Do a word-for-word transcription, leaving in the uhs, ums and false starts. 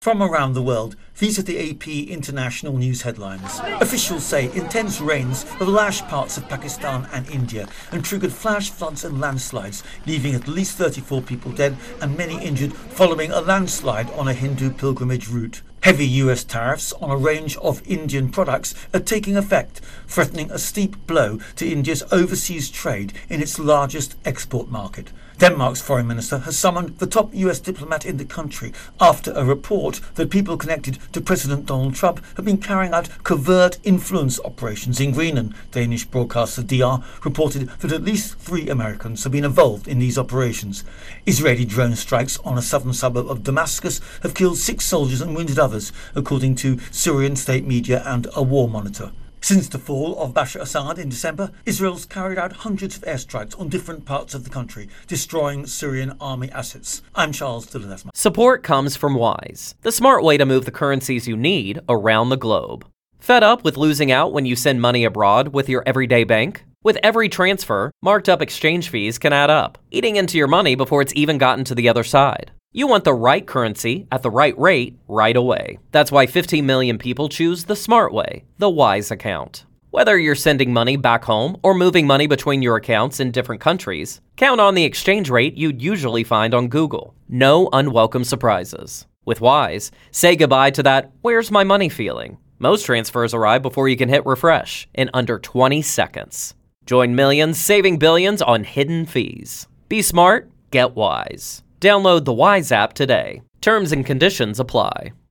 From around the world, these are the A P International News headlines. Officials say intense rains have lashed parts of Pakistan and India and triggered flash floods and landslides, leaving at least thirty-four people dead and many injured following a landslide on a Hindu pilgrimage route. Heavy U S tariffs on a range of Indian products are taking effect, threatening a steep blow to India's overseas trade in its largest export market. Denmark's foreign minister has summoned the top U S diplomat in the country after a report that people connected to President Donald Trump have been carrying out covert influence operations in Greenland. Danish broadcaster D R reported that at least three Americans have been involved in these operations. Israeli drone strikes on a southern suburb of Damascus have killed six soldiers and wounded others, according to Syrian state media and a war monitor. Since the fall of Bashar Assad in December, Israel's carried out hundreds of airstrikes on different parts of the country, destroying Syrian army assets. I'm Charles de Ledesma. Support comes from Wise, the smart way to move the currencies you need around the globe. Fed up with losing out when you send money abroad with your everyday bank? With every transfer, marked up exchange fees can add up, eating into your money before it's even gotten to the other side. You want the right currency at the right rate right away. That's why fifteen million people choose the smart way, the Wise account. Whether you're sending money back home or moving money between your accounts in different countries, count on the exchange rate you'd usually find on Google. No unwelcome surprises. With Wise, say goodbye to that "where's my money" feeling. Most transfers arrive before you can hit refresh in under twenty seconds. Join millions saving billions on hidden fees. Be smart, get Wise. Download the Wise app today. Terms and conditions apply.